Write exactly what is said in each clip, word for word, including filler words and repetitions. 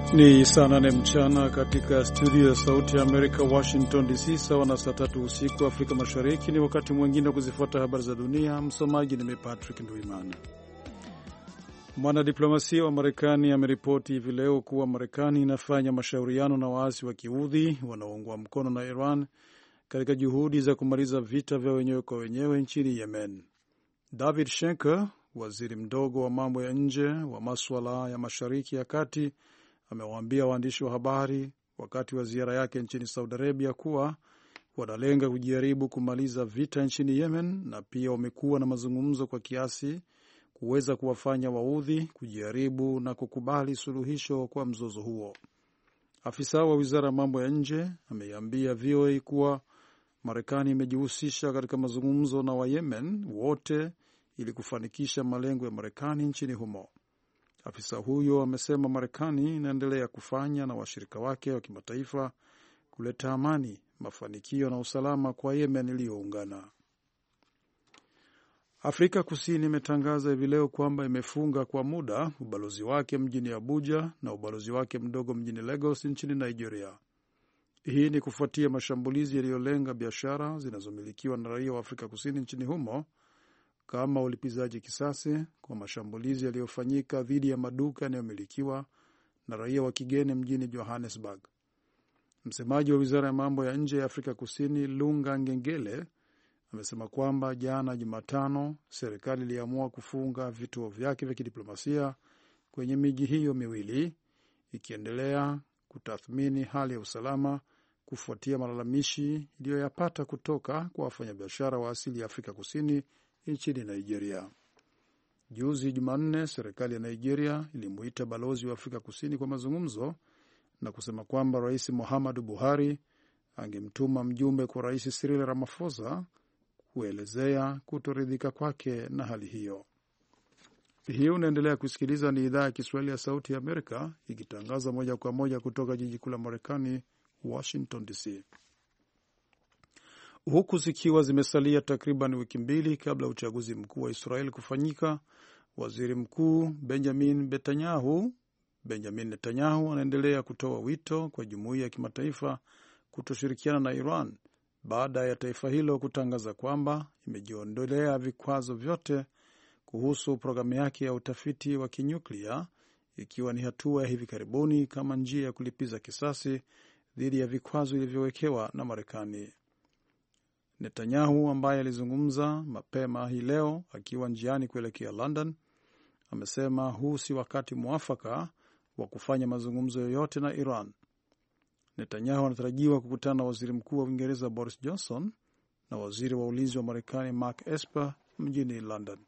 Ni saa nane mchana katika studio ya Sauti ya Amerika, Washington D C, sawa na saa tatu usiku Afrika Mashariki. Ni wakati mwingine wa kuzifuata habari za dunia. Msomaji ni Patrick Nduimana. Mwanadiplomasia wa Marekani ameripoti hivi leo kuwa Marekani inafanya mashauriano na waasi wa Kiudhi wanaoungwa mkono na Iran katika juhudi za kumaliza vita vya wenyewe kwa wenyewe nchini Yemen. David Schenker, waziri mdogo wa mambo ya nje wa masuala ya Mashariki ya Kati, amewaambia waandishi wa habari wakati wa ziara yake nchini Saudi Arabia kuwa wanalenga kujaribu kumaliza vita nchini Yemen, na pia wamekuwa na mazungumzo kwa kiasi kuweza kuwafanya Waudhi kujaribu na kukubali suluhisho kwa mzozo huo. Afisa wa wizara ya mambo ya nje ameiambia V O A kuwa Marekani imejihusisha katika mazungumzo na Wayemen wote ili kufanikisha malengo ya Marekani nchini humo. Afisa huyo amesema Marekani inaendelea kufanya na washirika wake wa kimataifa kuleta amani, mafanikio na usalama kwa Yemen iliyoungana. Afrika Kusini imetangaza hivi leo kwamba imefunga kwa muda ubalozi wake mjini Abuja na ubalozi wake mdogo mjini Lagos nchini Nigeria. Hii ni kufuatia mashambulizi yaliyolenga biashara zinazomilikiwa na raia wa Afrika Kusini nchini humo kama ulipizaji kisasi kwa mashambulizi yaliyofanyika dhidi ya maduka yanayomilikiwa na raia wa kigeni mjini Johannesburg. Msemaji wa wizara ya mambo ya nje ya Afrika Kusini, Lunga Ngengele, amesema kwamba jana Jumatano serikali iliamua kufunga vituo vyake vya kidiplomasia kwenye miji hiyo miwili, ikiendelea kutathmini hali ya usalama kufuatia malalamishi iliyoyapata kutoka kwa wafanyabiashara wa asili ya Afrika Kusini nchini Nigeria. Juzi Jumanne, serikali ya Nigeria ilimuita balozi wa Afrika Kusini kwa mazungumzo na kusema kwamba Rais Muhammadu Buhari angemtuma mjumbe kwa Rais Cyril Ramaphosa kuelezea kutoridhika kwake na hali hiyo. Hii unaendelea kusikiliza, ni idhaa ya Kiswahili ya Sauti ya Amerika ikitangaza moja kwa moja kutoka jiji kuu la Marekani, Washington D C. Huku zikiwa zimesalia takriban wiki mbili kabla ya uchaguzi mkuu wa Israel kufanyika, waziri mkuu Benjamin Netanyahu Benjamin Netanyahu anaendelea kutoa wito kwa jumuiya ya kimataifa kutoshirikiana na Iran baada ya taifa hilo kutangaza kwamba imejiondolea vikwazo vyote kuhusu programu yake ya utafiti wa kinyuklia, ikiwa ni hatua ya hivi karibuni kama njia ya kulipiza kisasi dhidi ya vikwazo vilivyowekewa na Marekani. Netanyahu, ambaye alizungumza mapema hii leo akiwa njiani kuelekea London, amesema huu si wakati mwafaka wa kufanya mazungumzo yoyote na Iran. Netanyahu anatarajiwa kukutana na waziri mkuu wa Uingereza Boris Johnson na waziri wa ulinzi wa Marekani Mark Esper mjini London.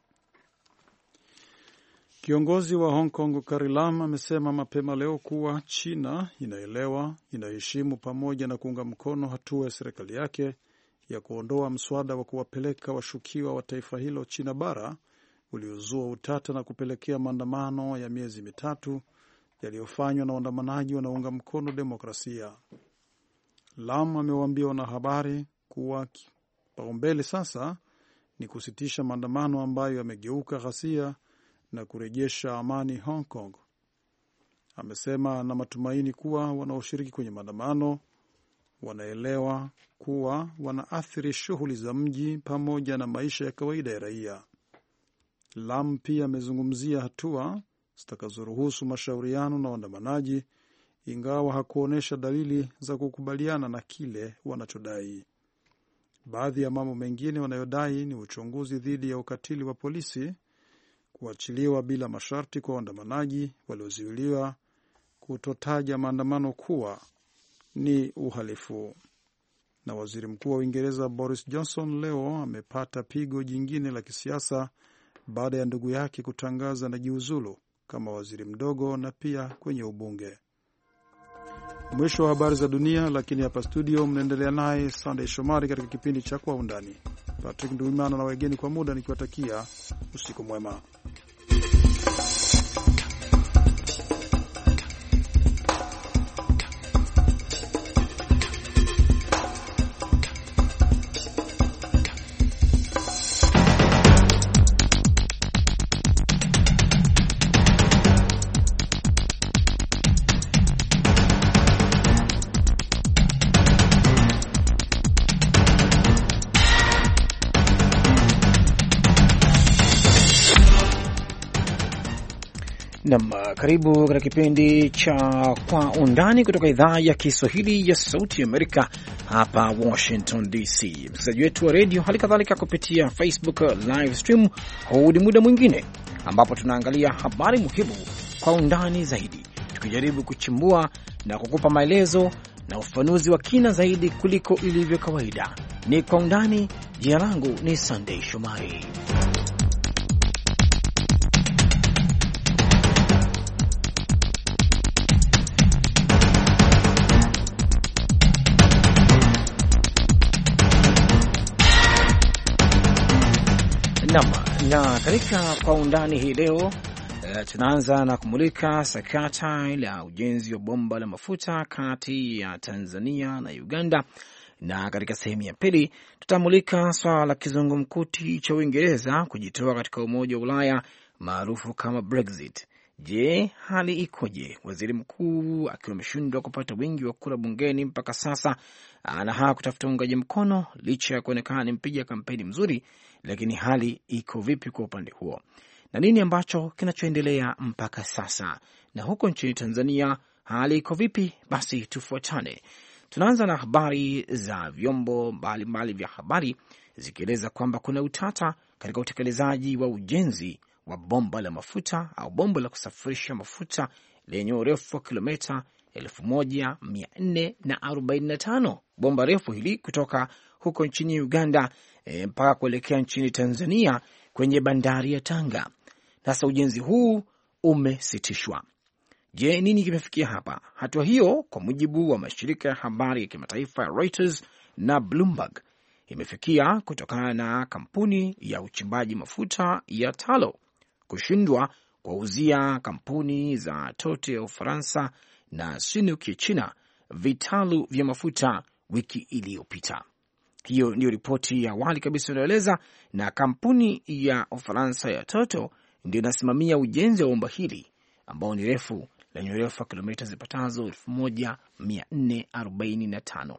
Kiongozi wa Hong Kong Carrie Lam amesema mapema leo kuwa China inaelewa, inaheshimu pamoja na kuunga mkono hatua ya serikali yake ya kuondoa mswada wa kuwapeleka washukiwa wa taifa hilo China bara uliozua utata na kupelekea maandamano ya miezi mitatu yaliyofanywa na waandamanaji wanaounga mkono demokrasia. Lam amewaambia wanahabari kuwa kipaumbele sasa ni kusitisha maandamano ambayo yamegeuka ghasia na kurejesha amani Hong Kong. Amesema na matumaini kuwa wanaoshiriki kwenye maandamano wanaelewa kuwa wanaathiri shughuli za mji pamoja na maisha ya kawaida ya raia. Lam pia amezungumzia hatua zitakazoruhusu mashauriano na waandamanaji, ingawa hakuonyesha dalili za kukubaliana na kile wanachodai. Baadhi ya mambo mengine wanayodai ni uchunguzi dhidi ya ukatili wa polisi, kuachiliwa bila masharti kwa waandamanaji waliozuiliwa, kutotaja maandamano kuwa ni uhalifu. Na waziri mkuu wa Uingereza Boris Johnson leo amepata pigo jingine la kisiasa baada ya ndugu yake kutangaza na jiuzulu kama waziri mdogo na pia kwenye ubunge. Mwisho wa habari za dunia, lakini hapa studio mnaendelea naye Sunday Shomari katika kipindi cha Kwa Undani. Patrick Nduimana na wageni kwa muda nikiwatakia usiku mwema. Nam, karibu katika kipindi cha Kwa Undani kutoka idhaa ya Kiswahili ya Sauti ya Amerika hapa Washington D C. Msikilizaji wetu wa redio, hali kadhalika kupitia Facebook live stream, huu ni muda mwingine ambapo tunaangalia habari muhimu kwa undani zaidi, tukijaribu kuchimbua na kukupa maelezo na ufafanuzi wa kina zaidi kuliko ilivyo kawaida. Ni Kwa Undani. Jina langu ni Sunday Shomari. Nam, na katika Kwa Undani hii leo uh, tunaanza na kumulika sakata la ujenzi wa bomba la mafuta kati ya Tanzania na Uganda, na katika sehemu ya pili tutamulika swala la kizungumkuti cha Uingereza kujitoa katika Umoja wa Ulaya maarufu kama Brexit. Je, hali ikoje? Waziri mkuu akiwa ameshindwa kupata wingi wa kura bungeni mpaka sasa, anahaa kutafuta uungaji mkono licha ya kuonekana ni mpiga kampeni mzuri, lakini hali iko vipi kwa upande huo? Na nini ambacho kinachoendelea mpaka sasa? Na huko nchini Tanzania hali iko vipi? Basi tufuatane. Tunaanza na habari za vyombo mbalimbali vya habari zikieleza kwamba kuna utata katika utekelezaji wa ujenzi wa bomba la mafuta au bomba la kusafirisha mafuta lenye urefu wa kilomita elfu moja mia nne na arobaini na tano. Bomba refu hili kutoka huko nchini Uganda e, mpaka kuelekea nchini Tanzania kwenye bandari ya Tanga. Sasa ujenzi huu umesitishwa. Je, nini kimefikia hapa? Hatua hiyo kwa mujibu wa mashirika ya habari ya kimataifa ya Reuters na Bloomberg imefikia kutokana na kampuni ya uchimbaji mafuta ya Tullow kushindwa kuwauzia kampuni za Total ya Ufaransa na Sinopec ya China vitalu vya mafuta wiki iliyopita. Hiyo ndio ripoti ya awali kabisa inaeleza, na kampuni ya Ufaransa ya Total ndio inasimamia ujenzi wa bomba hili ambao ni refu lenye urefu wa kilomita zipatazo elfu moja mia nne arobaini na tano.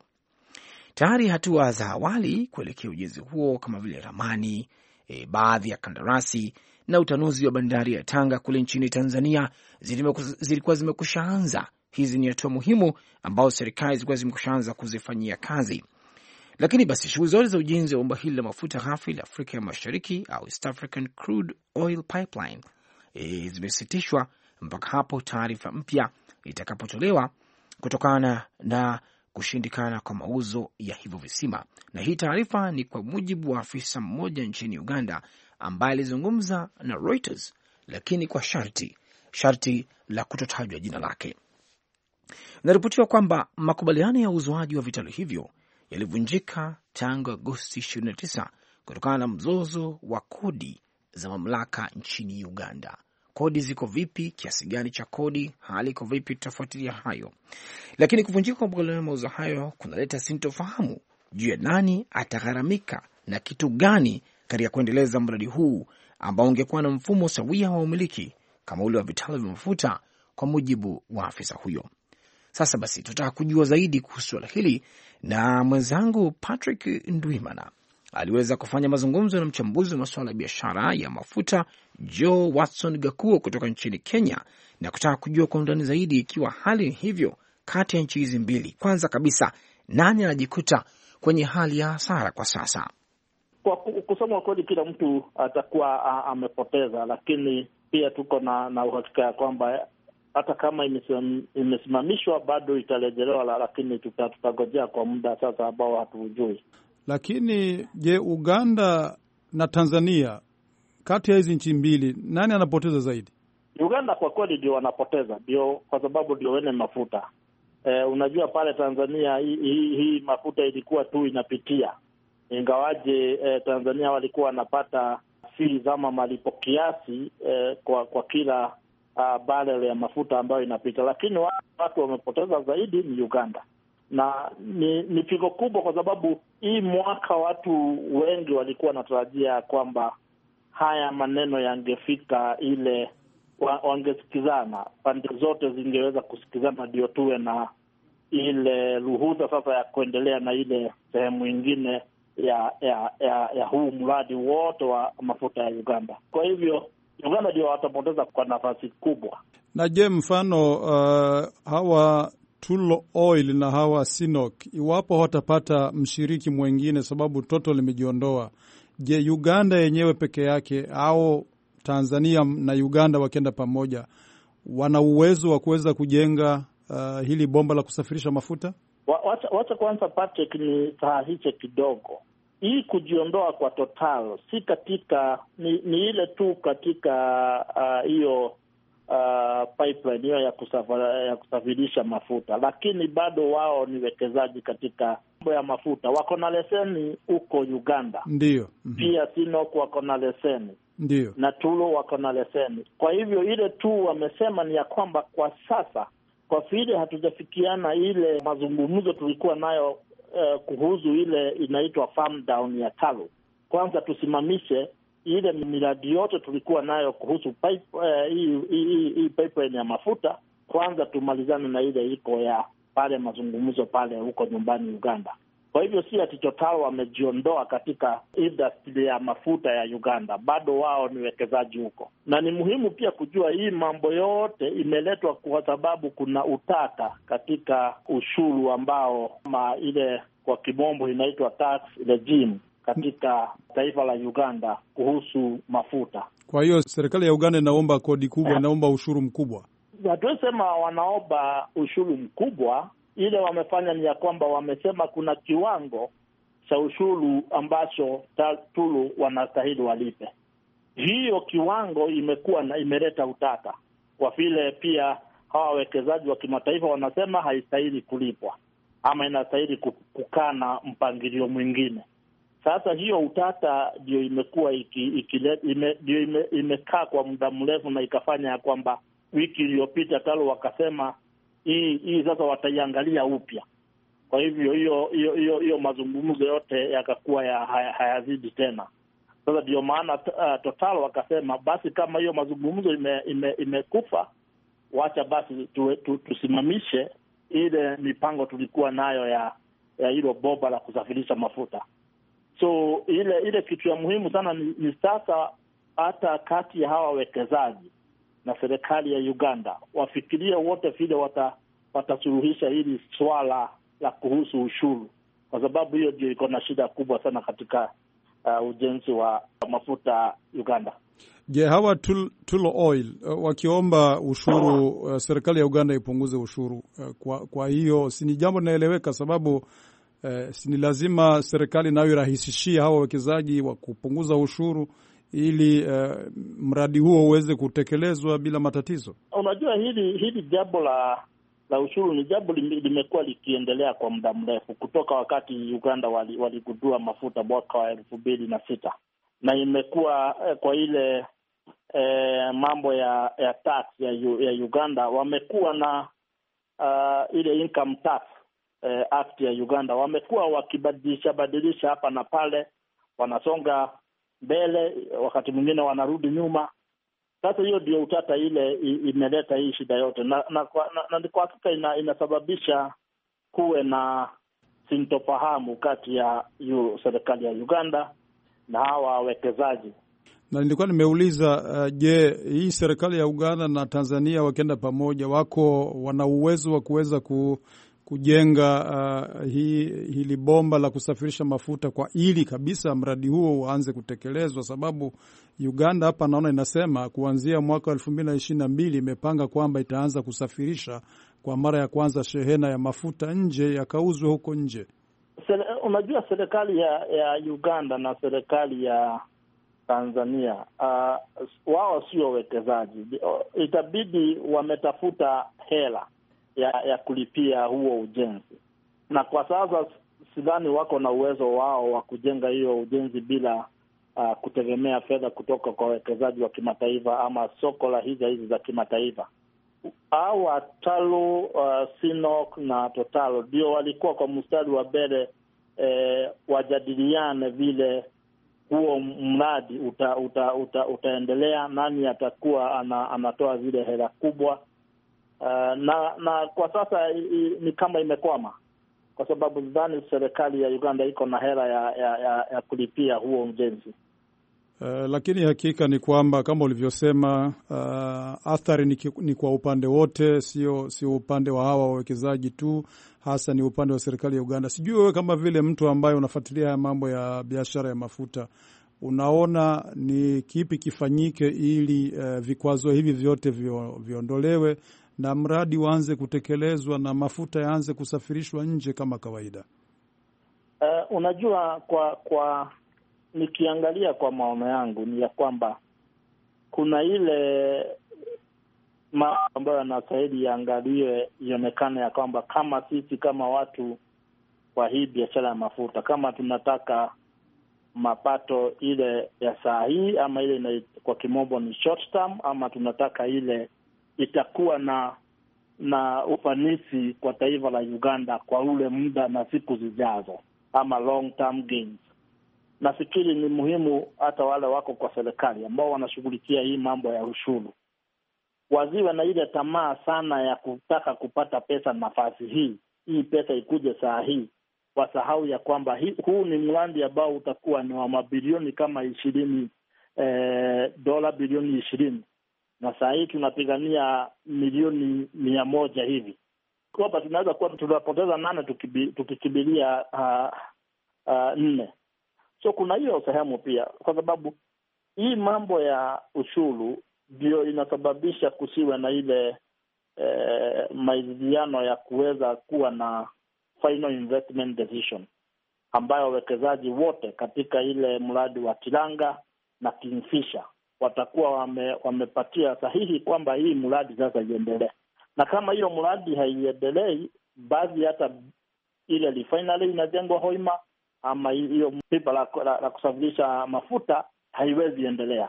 Tayari hatua za awali kuelekea ujenzi huo kama vile ramani, e, baadhi ya kandarasi na utanuzi wa bandari ya Tanga kule nchini Tanzania zilikuwa zimekushaanza. Hizi ni hatua muhimu ambazo serikali zilikuwa zimekushaanza kuzifanyia kazi. Lakini basi shughuli zote za ujenzi wa bomba hili la mafuta ghafi la Afrika ya Mashariki au East African Crude Oil Pipeline e, zimesitishwa mpaka hapo taarifa mpya itakapotolewa kutokana na kushindikana kwa mauzo ya hivyo visima. Na hii taarifa ni kwa mujibu wa afisa mmoja nchini Uganda ambaye alizungumza na Reuters, lakini kwa sharti sharti la kutotajwa jina lake. Inaripotiwa kwamba makubaliano ya uzoaji wa vitalu hivyo yalivunjika tangu Agosti ishirini na tisa kutokana na mzozo wa kodi za mamlaka nchini Uganda. Kodi ziko vipi? Kiasi gani cha kodi? Hali iko vipi? Tutafuatilia hayo. Lakini kuvunjika kwa makubaliano ya mauzo hayo kunaleta sintofahamu juu ya nani atagharamika na kitu gani katika kuendeleza mradi huu ambao ungekuwa na mfumo sawia wa umiliki kama ule wa vitalu vya mafuta, kwa mujibu wa afisa huyo. Sasa basi tutaka kujua zaidi kuhusu swala hili, na mwenzangu Patrick Ndwimana aliweza kufanya mazungumzo na mchambuzi wa masuala ya biashara ya mafuta Joe Watson Gakuo kutoka nchini Kenya, na kutaka kujua kwa undani zaidi ikiwa hali hivyo kati ya nchi hizi mbili. Kwanza kabisa, nani anajikuta kwenye hali ya hasara kwa sasa? Kwa kusema kweli, kila mtu atakuwa amepoteza, lakini pia tuko na, na uhakika ya kwamba hata kama imesimamishwa bado itarejelewa, lakini tutagojea kwa muda sasa ambao hatujui. Lakini je, Uganda na Tanzania, kati ya hizi nchi mbili nani anapoteza zaidi? Uganda kwa kweli ndio wanapoteza, ndio kwa sababu ndio wene mafuta. E, unajua pale Tanzania hii hi, hi mafuta ilikuwa tu inapitia, ingawaje e, Tanzania walikuwa wanapata fees ama malipo kiasi e, kwa kwa kila uh, barrel ya mafuta ambayo inapita, lakini watu wamepoteza zaidi ni Uganda. Na ni, ni pigo kubwa kwa sababu hii mwaka watu wengi walikuwa wanatarajia kwamba haya maneno yangefika ile wa, wangesikizana, pande zote zingeweza kusikizana ndio tuwe na ile ruhusa sasa ya kuendelea na ile sehemu nyingine ya ya ya, ya huu mradi wote wa mafuta ya Uganda. Kwa hivyo Uganda ndio watapoteza kwa nafasi kubwa. Na je, mfano uh, hawa Tullow Oil na hawa Sinok, iwapo watapata mshiriki mwingine sababu Total limejiondoa, je, Uganda yenyewe peke yake au Tanzania na Uganda wakienda pamoja wana uwezo wa kuweza kujenga uh, hili bomba la kusafirisha mafuta? Wacha, wacha kwanza Patrick ni sahihishe kidogo. Hii kujiondoa kwa Total si katika ni, ni ile tu katika hiyo uh, uh, pipeline hiyo ya kusafiri, ya kusafirisha mafuta, lakini bado wao ni wekezaji katika mambo ya mafuta. Wako na leseni huko Uganda. Ndio. Mm-hmm. Pia Sinok wako na leseni. Ndio. Na Tullow wako na leseni. Kwa hivyo ile tu wamesema ni ya kwamba kwa sasa kwa vile hatujafikiana ile mazungumzo tulikuwa nayo uh, kuhusu ile inaitwa farm down ya Tullow. Kwanza tusimamishe ile miradi yote tulikuwa nayo kuhusu pipe uh, hii hii hii pipeline ya mafuta. Kwanza tumalizane na ile iko ya pale mazungumzo pale huko nyumbani Uganda. Kwa hivyo si ati Total wamejiondoa katika industry ya mafuta ya Uganda, bado wao ni wekezaji huko. Na ni muhimu pia kujua hii mambo yote imeletwa kwa sababu kuna utata katika ushuru ambao ma ile kwa kimombo inaitwa tax regime katika taifa la Uganda kuhusu mafuta. Kwa hiyo serikali ya Uganda inaomba kodi kubwa, inaomba ushuru mkubwa. Hatuwezi sema wanaomba ushuru mkubwa. Ile wamefanya ni ya kwamba wamesema kuna kiwango cha ushuru ambacho Tullow wanastahili walipe. Hiyo kiwango imekuwa na imeleta utata, kwa vile pia hawa wawekezaji wa kimataifa wanasema haistahili kulipwa ama inastahili kukaa na mpangilio mwingine. Sasa hiyo utata ndio imekuwa iki, iki, ime, ime, imekaa kwa muda mrefu na ikafanya ya kwamba wiki iliyopita Tullow wakasema hii hii sasa wataiangalia upya. Kwa hivyo hiyo hiyo hiyo hiyo mazungumzo yote yakakuwa ya hayazidi tena. Sasa ndio maana uh, Total wakasema basi kama hiyo mazungumzo ime, ime, imekufa, wacha basi tu, tu, tusimamishe ile mipango tulikuwa nayo ya ya hilo bomba la kusafirisha mafuta. So ile ile kitu ya muhimu sana ni, ni sasa hata kati ya hawa wekezaji na serikali ya Uganda wafikirie wote vile wata, watasuluhisha hili swala la kuhusu ushuru, kwa sababu hiyo ndio iko na shida kubwa sana katika uh, ujenzi wa mafuta Uganda. Je, hawa Tullow Oil uh, wakiomba ushuru uh, serikali ya Uganda ipunguze ushuru uh, kwa, kwa hiyo si ni jambo linaeleweka, sababu uh, si ni lazima serikali nayo irahisishie hawa wawekezaji wa kupunguza ushuru ili uh, mradi huo uweze kutekelezwa bila matatizo. Unajua hili hili jambo la la ushuru ni jambo limekuwa likiendelea kwa muda mrefu kutoka wakati Uganda waligundua wali mafuta mwaka wa elfu mbili na sita, na imekuwa eh, kwa ile eh, mambo ya ya tax ya, ya Uganda wamekuwa na uh, ile income tax eh, act ya Uganda wamekuwa wakibadilisha badilisha hapa na pale, wanasonga mbele, wakati mwingine wanarudi nyuma. Sasa hiyo ndio utata ile imeleta hii shida yote, na na kwa, na, na kwa hakika ina, inasababisha kuwe na sintofahamu kati ya yu, serikali ya Uganda na hawa wawekezaji. Na nilikuwa nimeuliza uh, je, hii serikali ya Uganda na Tanzania wakienda pamoja wako wana uwezo wa kuweza ku kujenga uh, hii hili bomba la kusafirisha mafuta kwa ili kabisa mradi huo uanze kutekelezwa? Sababu Uganda hapa naona inasema kuanzia mwaka wa elfu mbili na ishirini na mbili imepanga kwamba itaanza kusafirisha kwa mara ya kwanza shehena ya mafuta nje yakauzwe huko nje. Sele, unajua serikali ya, ya Uganda na serikali ya Tanzania uh, wao sio wawekezaji. Itabidi wametafuta hela ya ya kulipia huo ujenzi, na kwa sasa sidhani wako na uwezo wao wa kujenga hiyo ujenzi bila uh, kutegemea fedha kutoka kwa wawekezaji wa kimataifa ama soko la hizi hizi za kimataifa. Hawa Tullow, uh, Sinok na Total ndio walikuwa kwa mstari wa mbele eh, wajadiliane vile huo mradi uta, uta, uta, utaendelea, nani atakuwa ana, anatoa zile hela kubwa. Uh, na na kwa sasa i, i, ni kama imekwama, kwa sababu nadhani serikali ya Uganda iko na hela ya, ya, ya, ya kulipia huo ujenzi. Uh, lakini hakika ni kwamba kama ulivyosema, uh, athari ni, ni kwa upande wote, sio sio upande wa hawa wawekezaji tu, hasa ni upande wa serikali ya Uganda. Sijui wewe kama vile mtu ambaye unafuatilia haya mambo ya biashara ya mafuta, unaona ni kipi kifanyike ili uh, vikwazo hivi vyote vio, viondolewe na mradi uanze kutekelezwa na mafuta yaanze kusafirishwa nje kama kawaida? Uh, unajua kwa kwa nikiangalia kwa maono yangu ni ya kwamba kuna ile mambo ambayo yanastahili yaangaliwe, ionekane ya kwamba kama sisi kama watu kwa hii biashara ya mafuta, kama tunataka mapato ile ya saa hii ama ile na, kwa kimombo ni short term, ama tunataka ile itakuwa na na ufanisi kwa taifa la Uganda kwa ule muda na siku zijazo, ama long term gains. Nafikiri ni muhimu hata wale wako kwa serikali ambao wanashughulikia hii mambo ya ushuru waziwe na ile tamaa sana ya kutaka kupata pesa nafasi hii, hii pesa ikuje saa hii, wasahau ya kwamba hii, huu ni mradi ambao utakuwa ni wa mabilioni kama ishirini, eh, dola bilioni ishirini, na saa hii tunapigania milioni mia moja hivi. Kwa tunaweza kuwa tunapoteza nane tukikibiria uh, uh, nne. So kuna hiyo sehemu pia, kwa sababu hii mambo ya ushuru ndio inasababisha kusiwe na ile eh, maridhiano ya kuweza kuwa na final investment decision ambayo wawekezaji wote katika ile mradi wa Tiranga na Kingfisher watakuwa wame, wamepatia sahihi kwamba hii mradi sasa iendelee. Na kama hiyo mradi haiendelei, basi hata ile refinery inajengwa Hoima ama hiyo pipa la, la, la kusafirisha mafuta haiwezi endelea.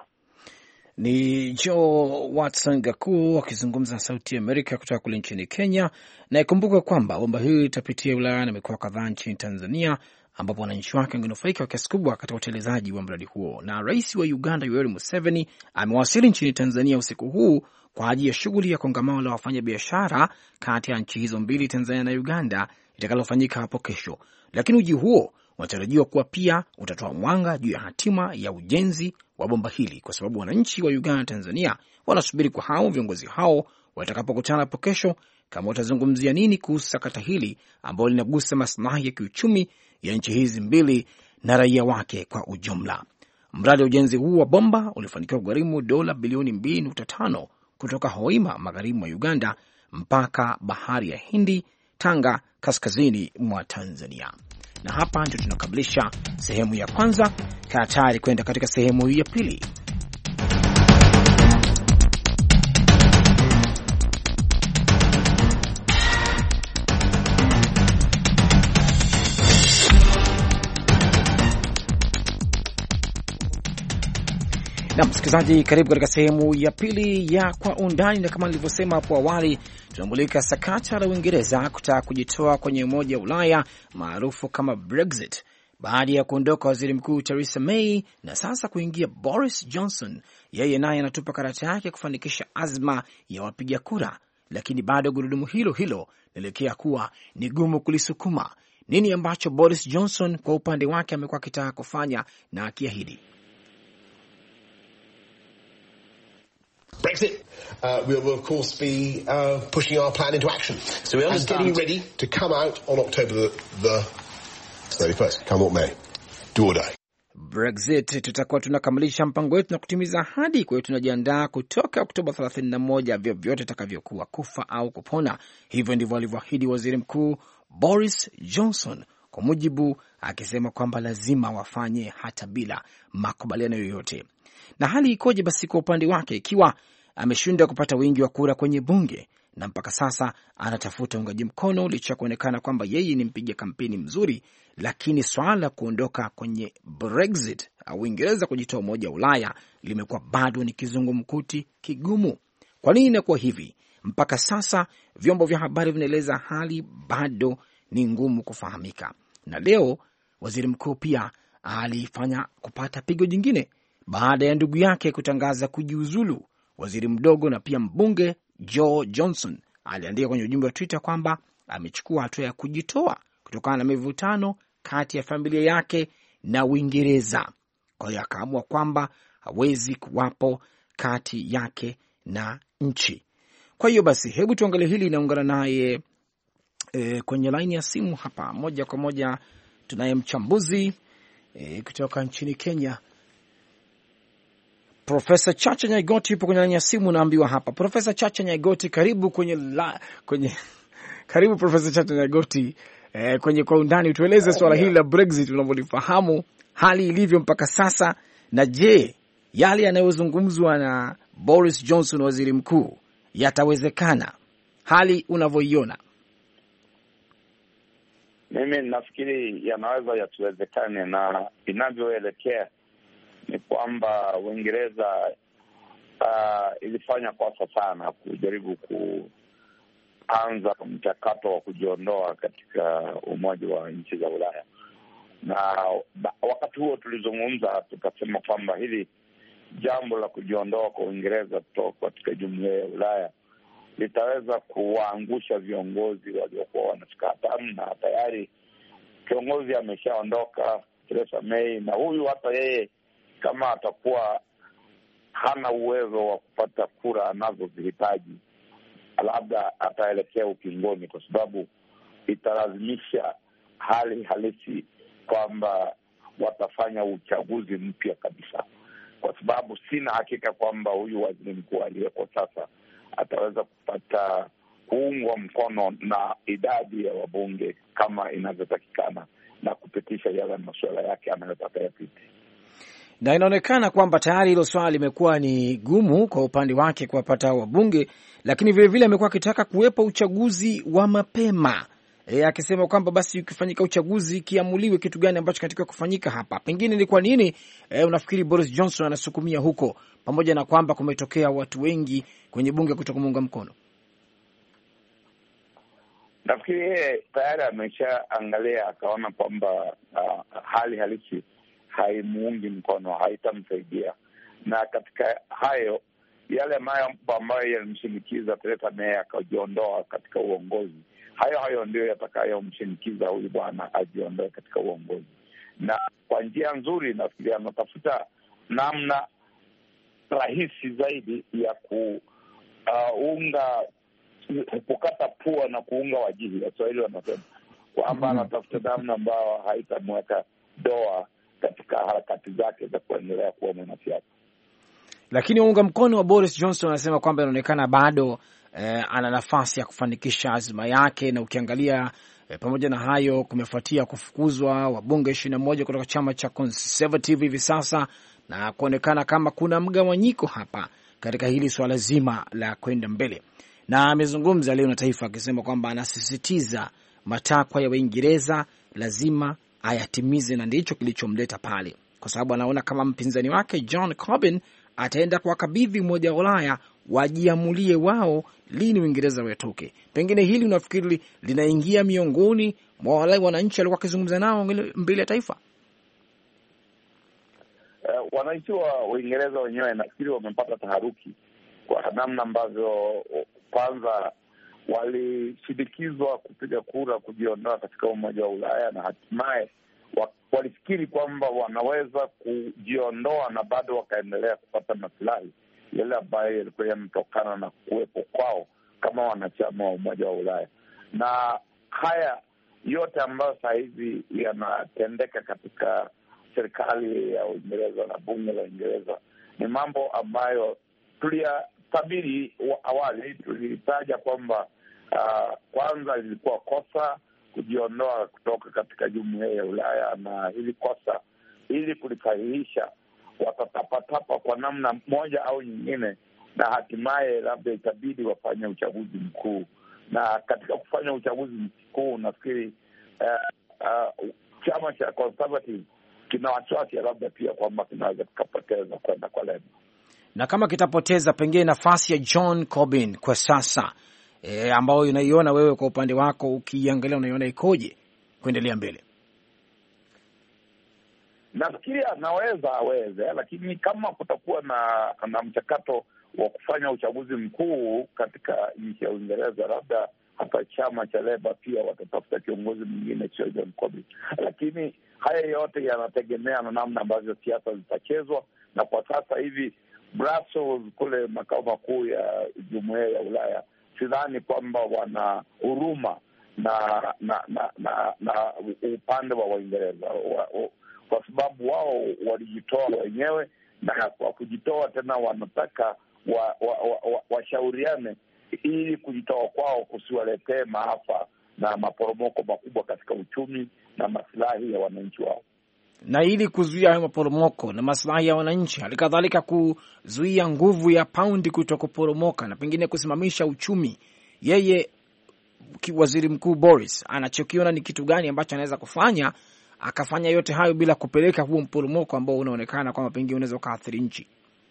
Ni Joe Watson Gaku akizungumza na Sauti ya Amerika kutoka kule nchini Kenya. Na ikumbuka kwamba bomba hili itapitia wilaya na mikoa kadhaa nchini Tanzania, ambapo wananchi wake wangenufaika kwa kiasi kubwa katika utelezaji wa mradi huo. Na rais wa Uganda Yoweri Museveni amewasili nchini Tanzania usiku huu kwa ajili ya shughuli ya kongamano la wafanya biashara kati ya nchi hizo mbili, Tanzania na Uganda, itakalofanyika hapo kesho. Lakini uji huo unatarajiwa kuwa pia utatoa mwanga juu ya hatima ya ujenzi wa bomba hili, kwa sababu wananchi wa Uganda na Tanzania wanasubiri kwa hamu viongozi hao watakapokutana hapo kesho, kama watazungumzia nini kuhusu sakata hili ambalo linagusa maslahi ya kiuchumi ya nchi hizi mbili na raia wake kwa ujumla. Mradi wa ujenzi huu wa bomba ulifanikiwa kugharimu dola bilioni mbili nukta tano kutoka Hoima, magharibi mwa Uganda, mpaka bahari ya Hindi, Tanga, kaskazini mwa Tanzania. Na hapa ndio tunakamilisha sehemu ya kwanza. Kaa tayari kwenda katika sehemu ya pili. Na msikilizaji, karibu katika sehemu ya pili ya Kwa Undani, na kama nilivyosema hapo awali, tunamulika sakata la Uingereza kutaka kujitoa kwenye Umoja wa Ulaya maarufu kama Brexit, baada ya kuondoka waziri mkuu Theresa May na sasa kuingia Boris Johnson. Yeye naye anatupa karata yake kufanikisha azma ya wapiga kura, lakini bado gurudumu hilo hilo linaelekea kuwa ni gumu kulisukuma. Nini ambacho Boris Johnson kwa upande wake amekuwa akitaka kufanya na akiahidi? Brexit, uh, we will of course be uh, pushing our plan into action. So we are getting ready to come out on October the, the thirty-first, come what may. Do or die. Brexit, tutakuwa tunakamilisha mpango wetu na kutimiza ahadi. Kwa hiyo tunajiandaa kutoka Oktoba thelathini na moja, vyovyote takavyokuwa, kufa au kupona. Hivyo ndivyo alivyoahidi waziri mkuu Boris Johnson, kwa mujibu akisema kwamba lazima wafanye hata bila makubaliano yoyote. Na hali ikoje basi kwa upande wake, ikiwa ameshindwa kupata wingi wa kura kwenye bunge na mpaka sasa anatafuta ungaji mkono, licha kuonekana kwamba yeye ni mpiga kampeni mzuri, lakini swala la kuondoka kwenye Brexit au Uingereza kujitoa Umoja wa Ulaya limekuwa bado ni kizungumkuti kigumu. Kwa nini inakuwa hivi? Mpaka sasa vyombo vya habari vinaeleza hali bado ni ngumu kufahamika. Na leo waziri mkuu pia alifanya kupata pigo jingine baada ya ndugu yake kutangaza kujiuzulu. Waziri mdogo na pia mbunge Joe Johnson aliandika kwenye ujumbe wa Twitter kwamba amechukua hatua ya kujitoa kutokana na mivutano kati ya familia yake na Uingereza. Kwa hiyo akaamua kwamba hawezi kuwapo kati yake na nchi. Kwa hiyo basi, hebu tuangalie hili. Inaungana naye e, kwenye laini ya simu hapa moja kwa moja tunaye mchambuzi e, kutoka nchini Kenya, Profesa Chacha Nyaigoti yupo kwenye laini ya simu, naambiwa hapa. Profesa Chacha Nyaigoti, karibu kwenye la, kwenye karibu Profesa Chacha Nyaigoti eh, kwenye kwa undani. Tueleze swala hili la Brexit unavyolifahamu, hali ilivyo mpaka sasa, na je, yale yanayozungumzwa na Boris Johnson waziri mkuu yatawezekana, hali unavyoiona? Mimi nafikiri yanaweza yasiwezekane, na inavyoelekea ni kwamba Uingereza uh, ilifanya kosa sana kujaribu kuanza mchakato wa kujiondoa katika umoja wa nchi za Ulaya. Na wakati huo tulizungumza tukasema kwamba hili jambo la kujiondoa kwa Uingereza kutoka katika jumuiya ya Ulaya litaweza kuwaangusha viongozi waliokuwa wanashika hatamu, na tayari kiongozi ameshaondoka, Theresa May, na huyu hata yeye kama atakuwa hana uwezo wa kupata kura anazozihitaji, labda ataelekea ukingoni, kwa sababu italazimisha hali halisi kwamba watafanya uchaguzi mpya kabisa, kwa sababu sina hakika kwamba huyu waziri mkuu aliyeko sasa ataweza kupata kuungwa mkono na idadi ya wabunge kama inavyotakikana na kupitisha yale masuala yake anayotaka yapite. Na inaonekana kwamba tayari hilo swala limekuwa ni gumu kwa upande wake kuwapata wabunge, lakini vile vile amekuwa akitaka kuwepo uchaguzi wa mapema. E, akisema kwamba basi ukifanyika uchaguzi kiamuliwe kitu gani ambacho kinatakiwa kufanyika hapa. Pengine ni kwa nini e, unafikiri Boris Johnson anasukumia huko, pamoja na kwamba kumetokea watu wengi kwenye bunge kutokumuunga mkono? Nafikiri yeye tayari ameshaangalia akaona kwamba uh, hali halisi haimuungi mkono, haitamsaidia. Na katika hayo yale mambo ambayo yalimshinikiza Theresa May akajiondoa katika uongozi, hayo hayo ndio yatakayomshinikiza huyu bwana ajiondoe katika uongozi. Na kwa njia nzuri nafikiri anatafuta namna rahisi zaidi ya kuunga uh, kukata pua na kuunga wajihi. Waswahili wanasema kwamba anatafuta namna ambayo haitamweka doa katika harakati zake za kuendelea kuwa mwanasiasa. Lakini waunga mkono wa Boris Johnson anasema kwamba inaonekana bado eh, ana nafasi ya kufanikisha azma yake, na ukiangalia eh, pamoja na hayo kumefuatia kufukuzwa wabunge ishirini na moja kutoka chama cha Conservative hivi sasa, na kuonekana kama kuna mgawanyiko hapa katika hili swala zima la kwenda mbele. Na amezungumza leo na taifa akisema kwamba anasisitiza matakwa ya Uingereza lazima ayatimize, na ndicho kilichomleta pale, kwa sababu anaona kama mpinzani wake John Corbyn ataenda kuwakabidhi umoja wa Ulaya wajiamulie wao lini Uingereza watoke. Pengine hili unafikiri linaingia miongoni mwa wale wananchi walikuwa wakizungumza nao mbele ya taifa? Uh, wananchi wa Uingereza wenyewe nafikiri wamepata taharuki kwa namna ambavyo kwanza walishindikizwa kupiga kura kujiondoa katika umoja wa Ulaya, na hatimaye walifikiri kwamba wanaweza kujiondoa na bado wakaendelea kupata maslahi yale ambayo yalikuwa yametokana na kuwepo kwao kama wanachama wa umoja wa Ulaya. Na haya yote ambayo saa hizi yanatendeka katika serikali ya Uingereza na bunge la Uingereza ni mambo ambayo tuliyatabiri awali. Tulitaja kwamba uh, kwanza ilikuwa kosa kujiondoa kutoka katika jumuiya ya Ulaya, na hili kosa ili kulisahihisha watatapatapa kwa namna moja au nyingine, na hatimaye labda itabidi wafanye uchaguzi mkuu. Na katika kufanya uchaguzi mkuu nafikiri uh, uh, chama cha Conservative kina wasiwasi labda pia kwamba kinaweza kikapoteza kwenda kwa Labour. Na kama kitapoteza, pengine nafasi ya John Corbyn kwa sasa E, ambao unaiona wewe kwa upande wako, ukiangalia unaiona ikoje kuendelea mbele? Nafikiri anaweza aweze, lakini kama kutakuwa na na mchakato wa kufanya uchaguzi mkuu katika nchi ya Uingereza, labda hata chama cha Labour pia watatafuta kiongozi mwingine sio John Corbyn. Lakini haya yote yanategemea na namna ambavyo siasa zitachezwa na kwa sasa hivi Brussels kule makao makuu ya Jumuiya ya Ulaya, sidhani kwamba wana huruma na na na na, na upande wa Waingereza wa, wa, kwa sababu wao walijitoa wenyewe, na kwa kujitoa tena wanataka washauriane wa, wa, wa ili kujitoa kwao kusiwaletee maafa na maporomoko makubwa katika uchumi na maslahi ya wananchi wao. Na ili kuzuia hayo maporomoko na maslahi ya wananchi, hali kadhalika kuzuia nguvu ya paundi kutokuporomoka na pengine kusimamisha uchumi, yeye Waziri Mkuu Boris anachokiona ni kitu gani ambacho anaweza kufanya akafanya yote hayo bila kupeleka huo mporomoko ambao unaonekana kwamba pengine unaweza ukaathiri nchi?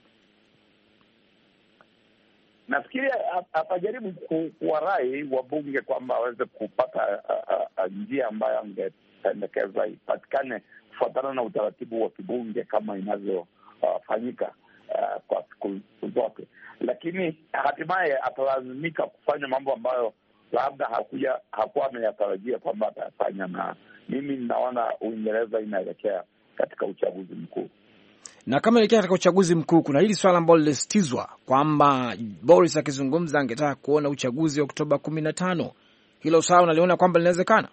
Nafikiri atajaribu kuwarai wabunge kwamba aweze kupata a, a, njia ambayo angependekeza ipatikane kufuatana na utaratibu wa kibunge kama inavyofanyika uh, uh, kwa siku zote, lakini hatimaye atalazimika kufanya mambo ambayo labda hakuja hakuwa ameyatarajia kwamba atayafanya, na mimi ninaona Uingereza inaelekea katika uchaguzi mkuu. Na kama inaelekea katika uchaguzi mkuu, kuna hili swala ambalo lilisitizwa kwamba Boris akizungumza angetaka kuona uchaguzi wa Oktoba kumi na tano. Hilo swala unaliona kwamba linawezekana?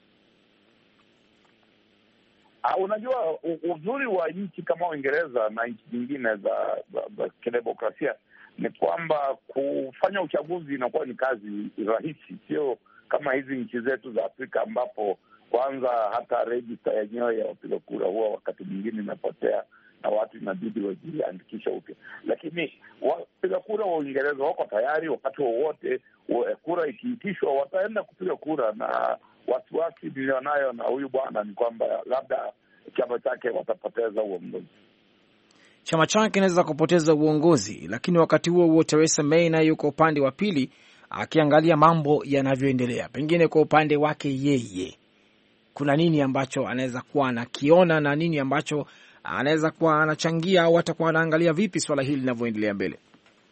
Uh, unajua uzuri wa nchi kama Uingereza na nchi nyingine za, za, za kidemokrasia ni kwamba kufanya uchaguzi inakuwa ni kazi rahisi, sio kama hizi nchi zetu za Afrika ambapo kwanza hata rejista yenyewe ya wapiga kura huwa wakati mwingine inapotea na watu inabidi wajiandikisha upya. Lakini wapiga kura wa Uingereza wako tayari, wakati wowote kura ikiitishwa wataenda kupiga kura, na wasiwasi nilionayo na huyu bwana ni kwamba labda chama chake watapoteza uongozi. Chama chake kinaweza kupoteza uongozi, lakini wakati huo huo Theresa May naye yuko upande wa pili akiangalia mambo yanavyoendelea. Pengine kwa upande wake yeye kuna nini ambacho anaweza kuwa anakiona na nini ambacho anaweza kuwa anachangia, au atakuwa anaangalia vipi swala hili linavyoendelea mbele?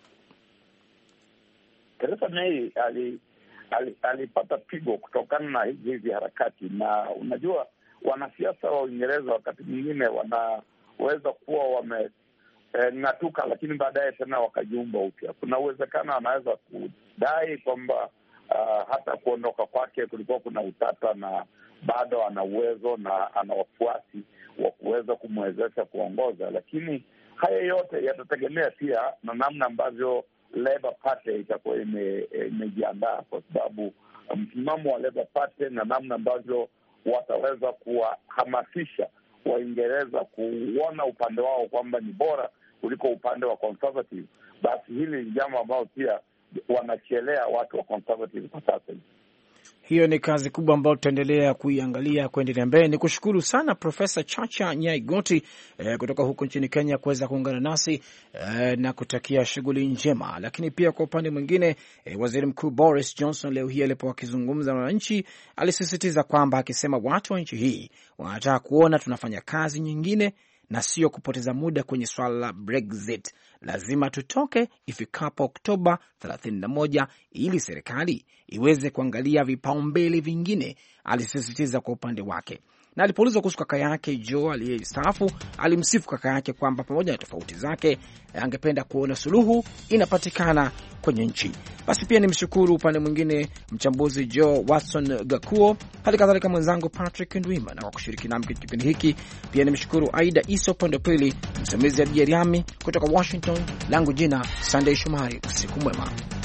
Theresa May ali alipata ali pigo kutokana na hizi hizi harakati, na unajua wanasiasa wa Uingereza wakati mwingine wanaweza kuwa wameng'atuka, e, lakini baadaye tena wakajiumba upya. Kuna uwezekano anaweza kudai kwamba uh, hata kuondoka kwake kulikuwa kuna utata, na bado ana uwezo na ana wafuasi wa kuweza kumwezesha kuongoza, lakini haya yote yatategemea pia na namna ambavyo Labour Party itakuwa imejiandaa, kwa sababu msimamo wa Labour Party na namna ambavyo wataweza kuwahamasisha Waingereza kuona upande wao kwamba ni bora kuliko upande wa Conservative, basi hili ni jambo ambalo pia wanachelea watu wa Conservative kwa sasa. Hiyo ni kazi kubwa ambayo tutaendelea kuiangalia kuendelea mbele. Ni kushukuru sana Profesa Chacha Nyaigoti eh, kutoka huko nchini Kenya kuweza kuungana nasi eh, na kutakia shughuli njema. Lakini pia kwa upande mwingine eh, Waziri Mkuu Boris Johnson leo hii alipokuwa akizungumza na wananchi alisisitiza kwamba, akisema watu wa nchi hii wanataka kuona tunafanya kazi nyingine na sio kupoteza muda kwenye swala la Brexit. Lazima tutoke ifikapo Oktoba thelathini na moja ili serikali iweze kuangalia vipaumbele vingine, alisisitiza kwa upande wake. Na alipoulizwa kuhusu kaka yake Joe aliyestaafu, alimsifu kaka yake kwamba pamoja na tofauti zake angependa kuona suluhu inapatikana kwenye nchi. Basi pia nimshukuru upande mwingine mchambuzi Joe Watson Gakuo, hali kadhalika mwenzangu Patrick Ndwimana kwa kushiriki nami katika kipindi hiki. Pia nimshukuru Aida Isa upande pili, msimamizi Abdi Riami kutoka Washington. Langu jina Sunday Shumari. Usiku mwema.